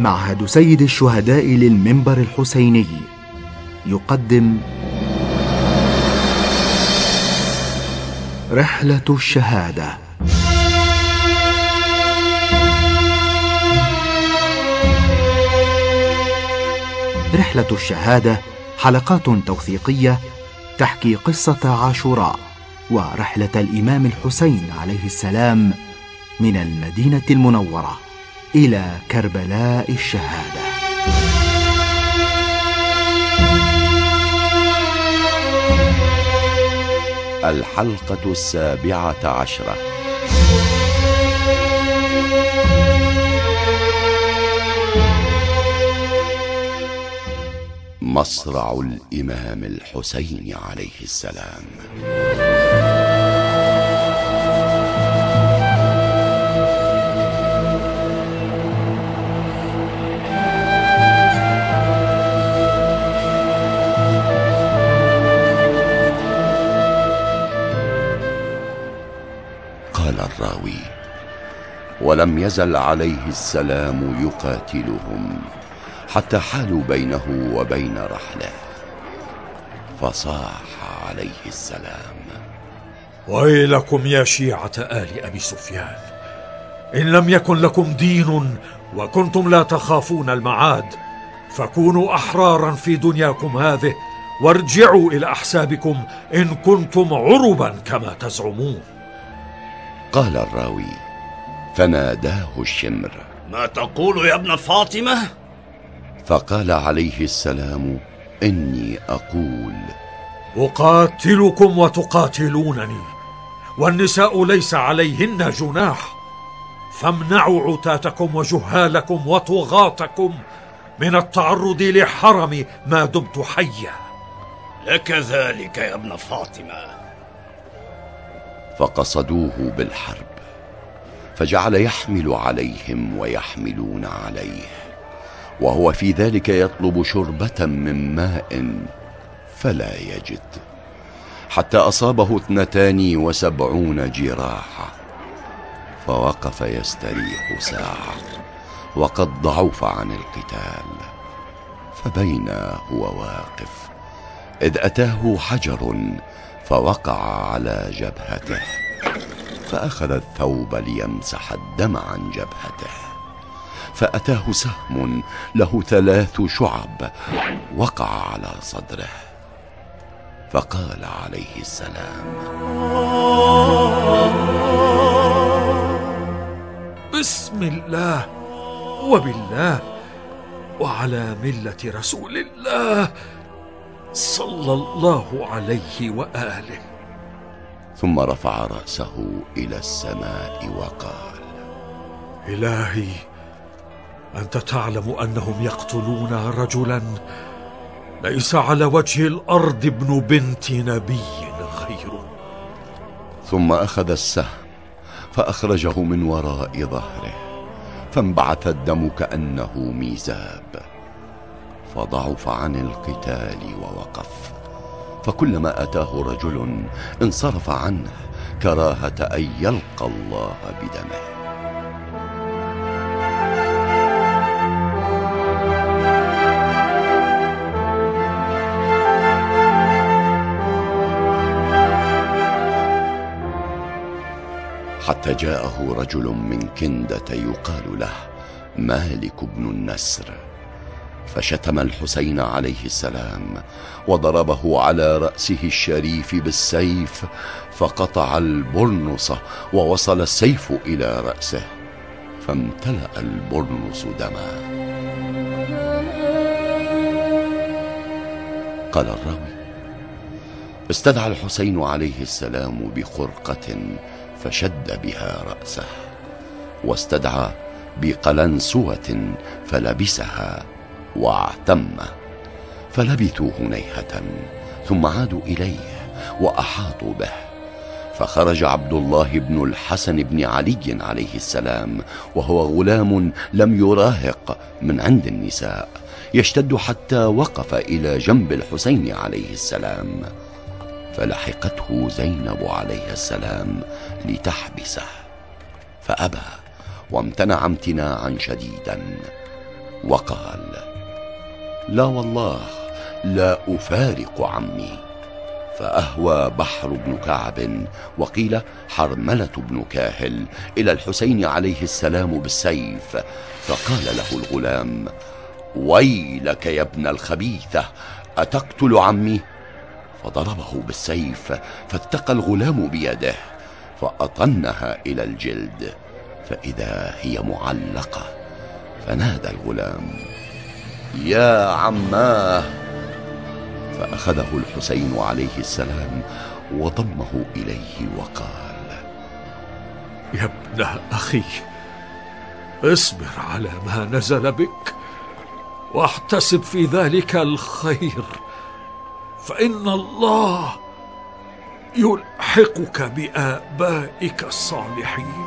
معهد سيد الشهداء للمنبر الحسيني يقدم رحلة الشهادة. رحلة الشهادة حلقات توثيقية تحكي قصة عاشوراء ورحلة الإمام الحسين عليه السلام من المدينة المنورة إلى كربلاء الشهادة. الحلقة 17. مصرع الإمام الحسين عليه السلام. قال الراوي: ولم يزل عليه السلام يقاتلهم حتى حالوا بينه وبين رحله، فصاح عليه السلام: ويلكم يا شيعة آل أبي سفيان، إن لم يكن لكم دين وكنتم لا تخافون المعاد فكونوا أحرارا في دنياكم هذه، وارجعوا إلى أحسابكم إن كنتم عربا كما تزعمون. قال الراوي: فناداه الشمر: ما تقول يا ابن فاطمة؟ فقال عليه السلام: إني أقول: أقاتلكم وتقاتلونني، والنساء ليس عليهن جناح، فامنعوا عتاتكم وجهالكم وطغاتكم من التعرض لحرم ما دمت حيا. لك ذلك يا ابن فاطمة. فقصدوه بالحرب، فجعل يحمل عليهم ويحملون عليه، وهو في ذلك يطلب شربة من ماء فلا يجد، حتى أصابه 72 جراحة، فوقف يستريح ساعة وقد ضعف عن القتال. فبينا هو واقف إذ أتاه حجر فوقع على جبهته، فأخذ الثوب ليمسح الدم عن جبهته، فأتاه سهم له 3 شعب وقع على صدره، فقال عليه السلام: بسم الله وبالله وعلى ملة رسول الله صلى الله عليه وآله. ثم رفع رأسه إلى السماء وقال: إلهي، أنت تعلم أنهم يقتلون رجلا ليس على وجه الأرض ابن بنت نبي غيره. ثم أخذ السهم فأخرجه من وراء ظهره، فانبعث الدم كأنه ميزاب، فضعف عن القتال ووقف، فكلما أتاه رجل انصرف عنه كراهة أن يلقى الله بدمه. حتى جاءه رجل من كندة يقال له مالك بن النسر، فشتم الحسين عليه السلام وضربه على رأسه الشريف بالسيف، فقطع البرنص ووصل السيف إلى رأسه، فامتلأ البرنص دما. قال الراوي: استدعى الحسين عليه السلام بخرقة فشد بها رأسه، واستدعى بقلنسوة فلبسها واعتم، فلبثوا هنيهة ثم عادوا إليه وأحاطوا به، فخرج عبد الله بن الحسن بن علي عليه السلام وهو غلام لم يراهق من عند النساء، يشتد حتى وقف إلى جنب الحسين عليه السلام، فلحقته زينب عليه السلام لتحبسه، فأبى وامتنع امتناعا شديدا، وقال: لا والله، لا أفارق عمي. فأهوى بحر بن كعب، وقيل حرملة بن كاهل، إلى الحسين عليه السلام بالسيف، فقال له الغلام: ويلك يا ابن الخبيثة، أتقتل عمي؟ فضربه بالسيف، فاتقى الغلام بيده فأطنها إلى الجلد، فإذا هي معلقة. فنادى الغلام: يا عماه. فأخذه الحسين عليه السلام وضمه إليه وقال: يا ابن أخي، اصبر على ما نزل بك، واحتسب في ذلك الخير، فإن الله يلحقك بآبائك الصالحين.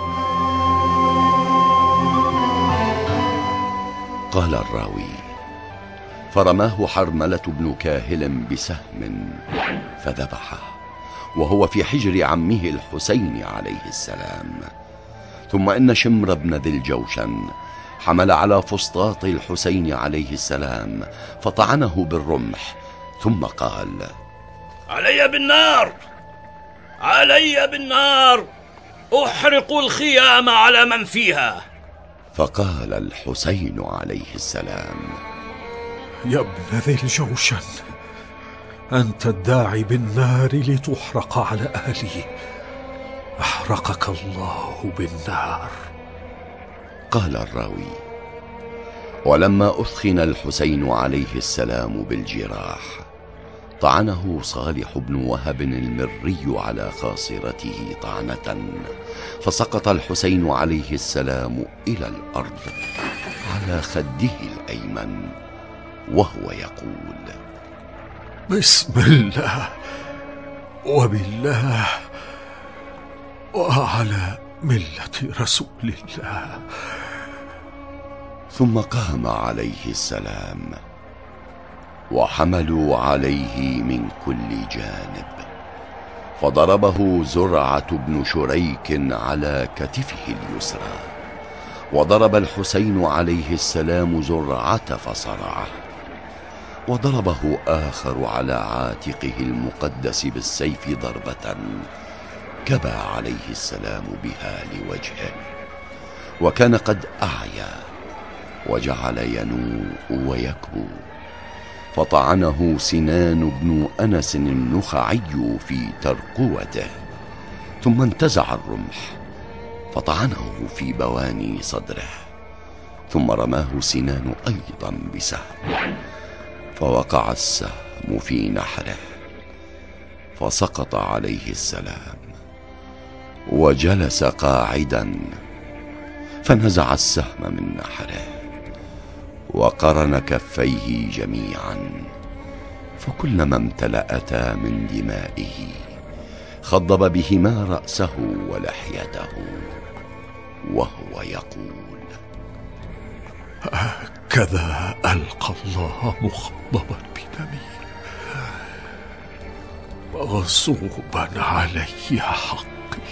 قال الراوي: فرماه حرملة بن كاهل بسهم فذبحه، وهو في حجر عمه الحسين عليه السلام. ثم إن شمر بن ذي الجوشن حمل على فسطاط الحسين عليه السلام فطعنه بالرمح، ثم قال: علي بالنار، علي بالنار، أحرق الخيام على من فيها. فقال الحسين عليه السلام: يا ابن ذي الجوشن، أنت الداعي بالنار لتحرق على أهلي، أحرقك الله بالنار. قال الراوي: ولما أثخن الحسين عليه السلام بالجراح، طعنه صالح بن وهب المري على خاصرته طعنة، فسقط الحسين عليه السلام إلى الأرض على خده الأيمن وهو يقول: بسم الله وبالله وعلى ملة رسول الله. ثم قام عليه السلام وحملوا عليه من كل جانب، فضربه زرعة بن شريك على كتفه اليسرى، وضرب الحسين عليه السلام زرعة فصرعه، وضربه آخر على عاتقه المقدس بالسيف ضربة كبى عليه السلام بها لوجهه، وكان قد أعيا وجعل ينوء ويكبو. فطعنه سنان بن أنس النخعي في ترقوته، ثم انتزع الرمح فطعنه في بواني صدره، ثم رماه سنان أيضا بسهم، فوقع السهم في نحره، فسقط عليه السلام وجلس قاعدا، فنزع السهم من نحره وقرن كفيه جميعا، فكلما امتلأتا من دمائه خضب بهما رأسه ولحيته وهو يقول: هكذا ألقى الله مخضبا بدمي، مغصوبا علي حقي.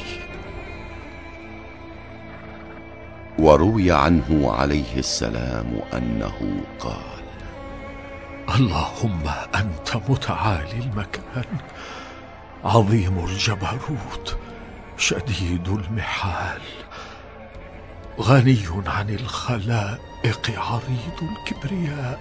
وروي عنه عليه السلام أنه قال: اللهم أنت متعالي المكان، عظيم الجبروت، شديد المحال، غني عن الخلائق، عريض الكبرياء،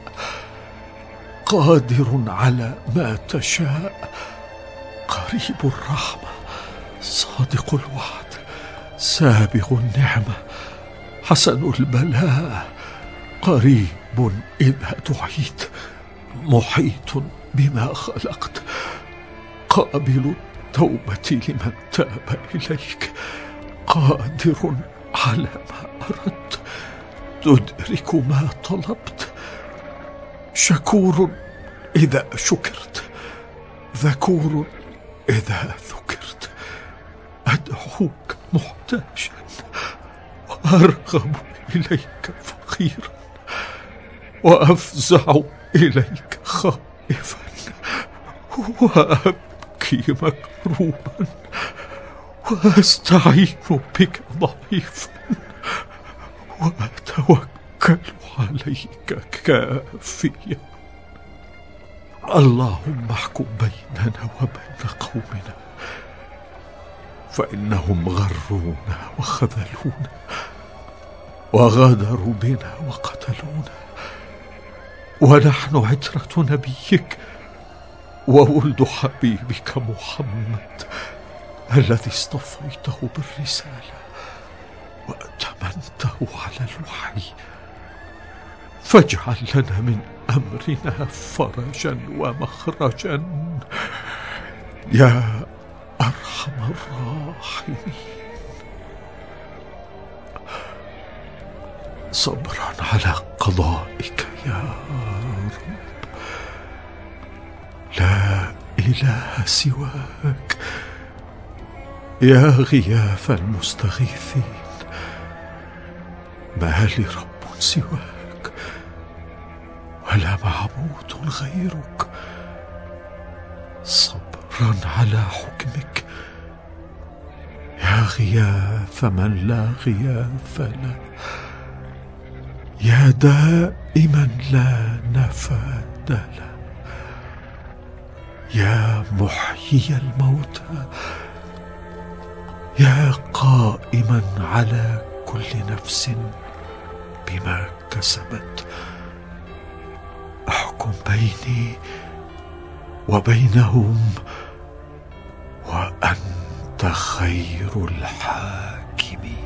قادر على ما تشاء، قريب الرحمة، صادق الوعد، سابغ النعمة، حسن البلاء، قريب إذا دعيت، محيط بما خلقت، قابل التوبة لمن تاب إليك، قادر على ما أردت، تدرك ما طلبت، شكور إذا شكرت، ذكور إذا ذكرت، أدعوك محتاجا وأرغب إليك فقيرا، وأفزع إليك خائفا، وأبكي مكروبا، وأستعين بك ضعيفا، وأتوكل عليك كافيا. اللهم احكم بيننا وبين قومنا، فإنهم غرونا وخذلونا وغادروا بنا وقتلونا، ونحن عترة نبيك وولد حبيبك محمد الذي اصطفيته بالرسالة وأتمنته على الوحي، فاجعل لنا من أمرنا فرجا ومخرجا يا أرحم الراحمين. صبرا على قضائك يا رب، لا إله سواك يا غياث المستغيثين، ما لي رب سواك ولا معبود غيرك. صبرا على حكمك يا غياث من لا غياث له، يا دائما لا نفاد له، يا محيي الموتى، يا قائما على كل نفس بما كسبت. احكم بيني وبينهم وأنت خير الحاكمين.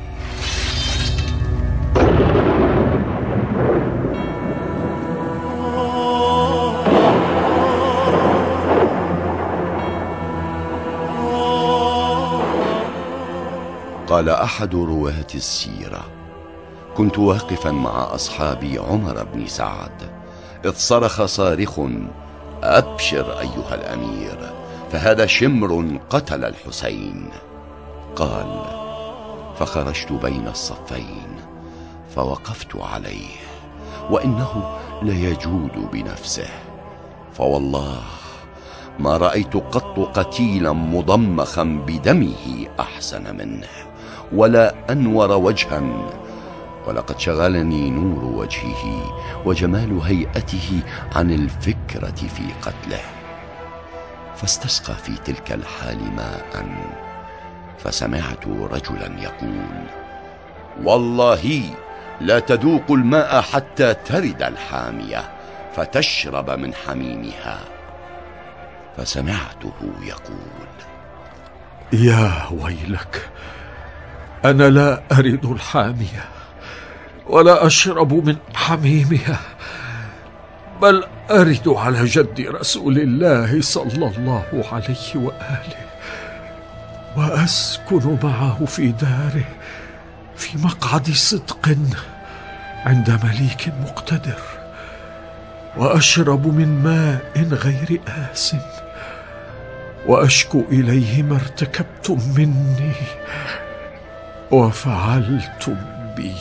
قال أحد رواة السيرة: كنت واقفا مع أصحابي عمر بن سعد، إذ صرخ صارخ: أبشر أيها الأمير، فهذا شمر قتل الحسين. قال: فخرجت بين الصفين فوقفت عليه، وإنه ليجود بنفسه، فوالله ما رأيت قط قتيلا مضمخا بدمه أحسن منه، ولا أنور وجها، ولقد شغلني نور وجهه وجمال هيئته عن الفكرة في قتله. فاستسقى في تلك الحال ماء، فسمعت رجلا يقول: والله لا تذوق الماء حتى ترد الحامية فتشرب من حميمها. فسمعته يقول: يا ويلك، أنا لا أرد الحامية ولا أشرب من حميمها، بل أرد على جد رسول الله صلى الله عليه وآله، وأسكن معه في داره في مقعد صدق عند مليك مقتدر، وأشرب من ماء غير آس، وأشكو إليه ما ارتكبتم مني وفعلتم بي.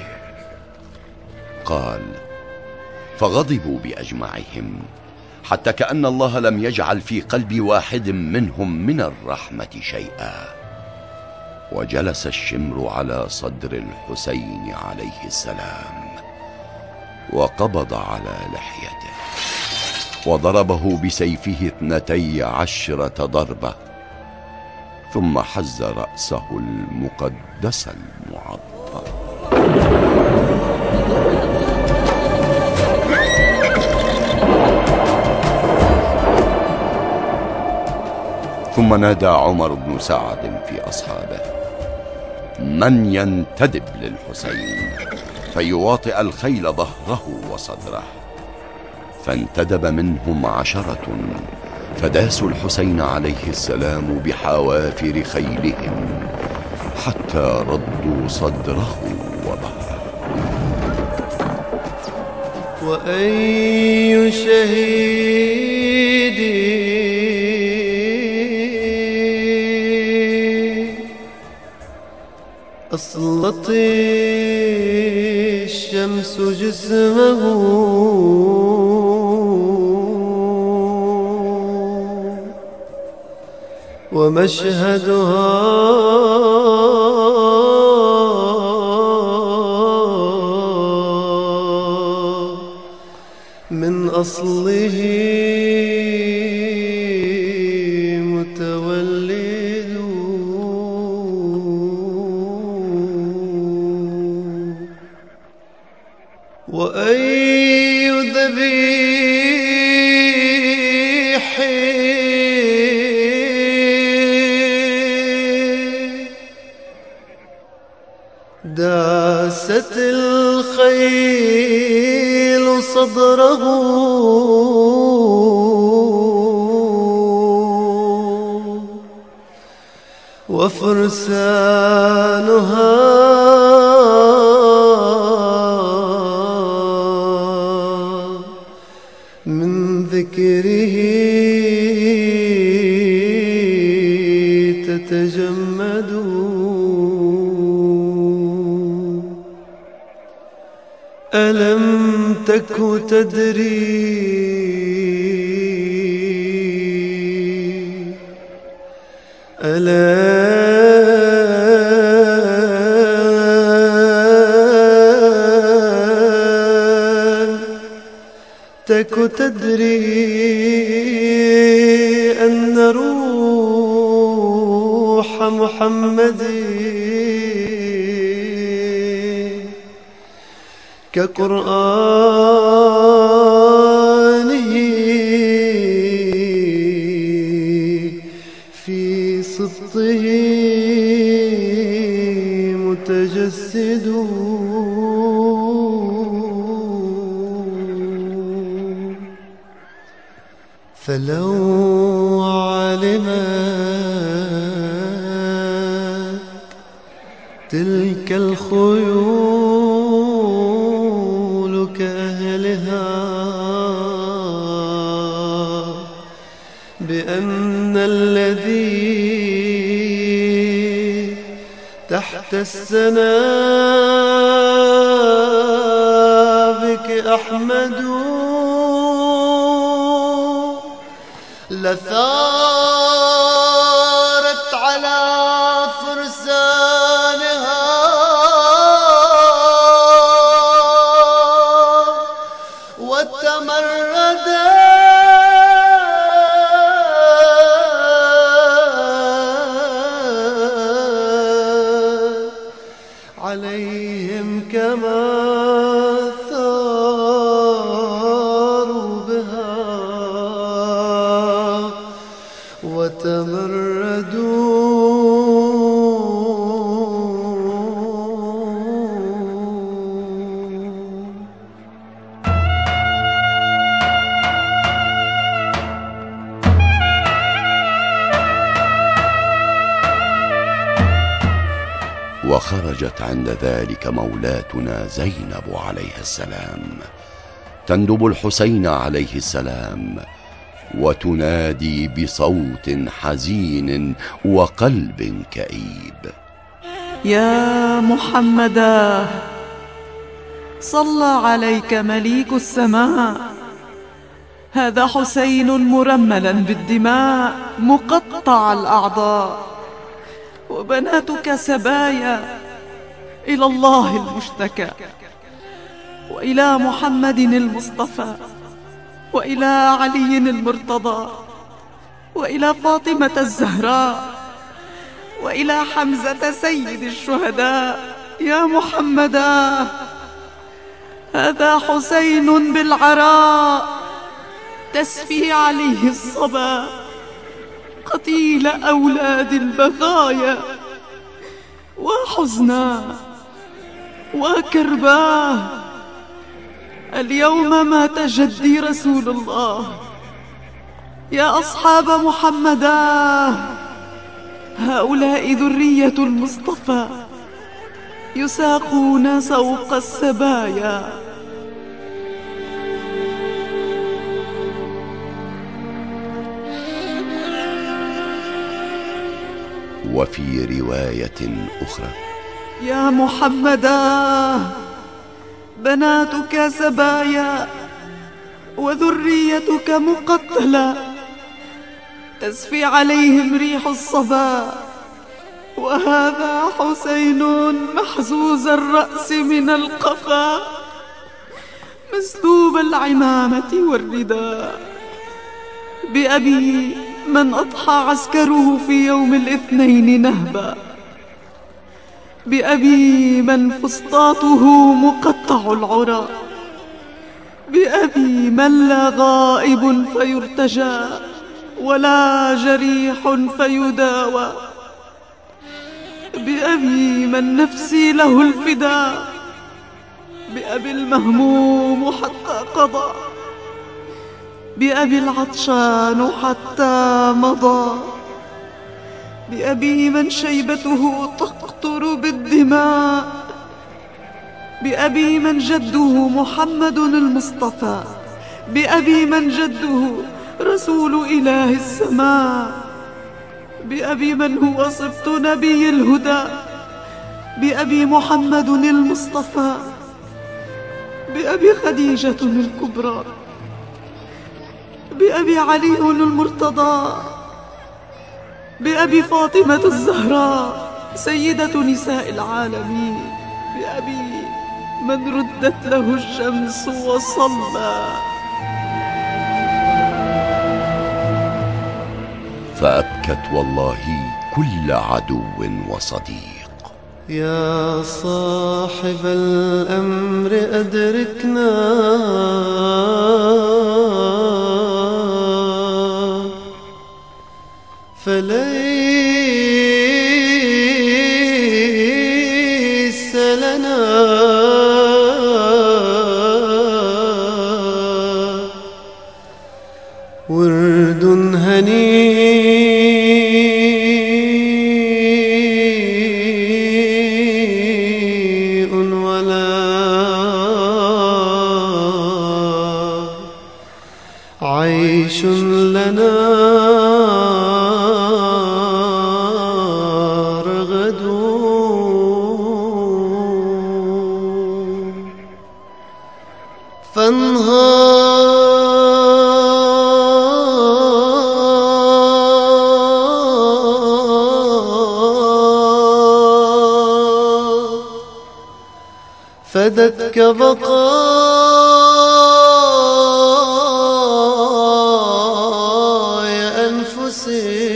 قال: فغضبوا بأجمعهم، حتى كأن الله لم يجعل في قلب واحد منهم من الرحمة شيئا. وجلس الشمر على صدر الحسين عليه السلام، وقبض على لحيته، وضربه بسيفه 12 ضربة، ثم حز رأسه المقدس المعظم. ثم نادى عمر بن سعد في أصحابه: من ينتدب للحسين فيواطئ الخيل ظهره وصدره؟ فانتدب منهم 10، فداسوا الحسين عليه السلام بحوافر خيلهم حتى ردوا صدره وظهره. وأي شهيد أسلط الشمس جسمه ومشهدها أصله متولد، وأي ذبيح داست الخيل صدره، وفرسانها من ذكره تتجمد. ألم تك تدري ألم تك تدري أن روح محمد كقرآنه في سبطه متجسد. فلو علمت تلك الخيول كأهلها بأن الذي تحت السنابك أحمد لثارت على فرسانها وتمردت عليهم كما ثاروا بها وتمردوا. وخرجت عند ذلك مولاتنا زينب عليها السلام تندب الحسين عليه السلام وتنادي بصوت حزين وقلب كئيب: يا محمدا، صلى عليك مليك السماء، هذا حسين مرملا بالدماء مقطع الأعضاء، وبناتك سبايا إلى الله المشتكى، وإلى محمد المصطفى، وإلى علي المرتضى، وإلى فاطمة الزهراء، وإلى حمزة سيد الشهداء. يا محمدا، هذا حسين بالعراء تسفي عليه الصبا، قتيل أولاد البغايا، وحزنا وكرباه. اليوم مات جدي رسول الله. يا أصحاب محمدا، هؤلاء ذرية المصطفى يساقون سوق السبايا. وفي رواية أخرى: يا محمدا، بناتك سبايا وذريتك مقتلى، تسفي عليهم ريح الصبا، وهذا حسين محزوز الرأس من القفا، مسلوب العمامة والرداء، بأبي من أضحى عسكره في يوم الاثنين نهبا، بأبي من فسطاطه مقطع العرى، بأبي من لا غائب فيرتجى ولا جريح فيداوى، بأبي من نفسي له الفداء، بأبي المهموم حتى قضى، بأبي العطشان حتى مضى، بأبي من شيبته تقطر بالدماء، بأبي من جده محمد المصطفى، بأبي من جده رسول إله السماء، بأبي من هو صفت نبي الهدى، بأبي محمد المصطفى، بأبي خديجة الكبرى، بأبي علي المرتضى، بأبي فاطمة الزهراء سيدة نساء العالمين، بأبي من ردت له الشمس وصلى. فأبكت والله كل عدو وصديق. يا صاحب الأمر أدركنا، فليس لنا ورد هنيء ولا عيش لنا رغد، فدتك بقايا أنفسي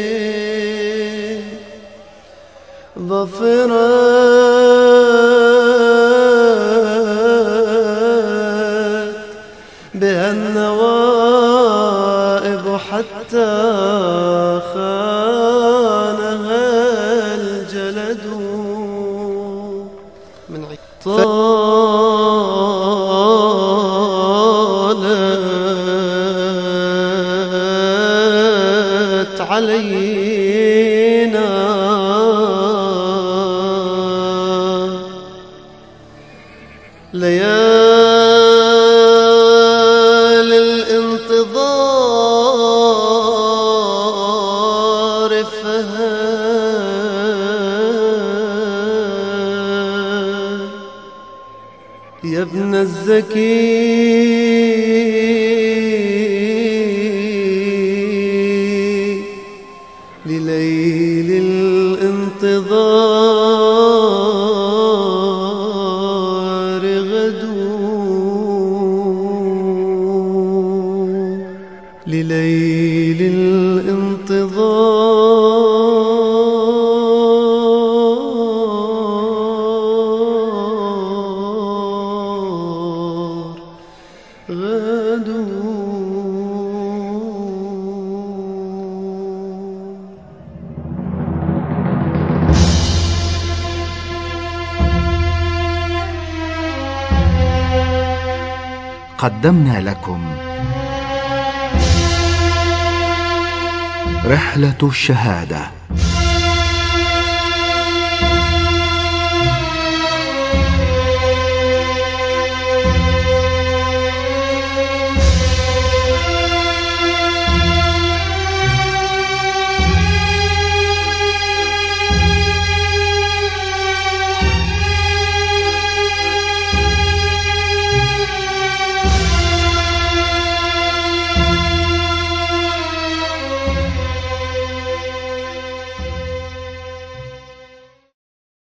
ظفرت بها النوائب حتى خانها الجلد من طالت علينا ليالي الانتظار، فهل يا ابن الزكي لليل الانتظار غدو، لليل الانتظار غدو. قدمنا لكم رحلة الشهادة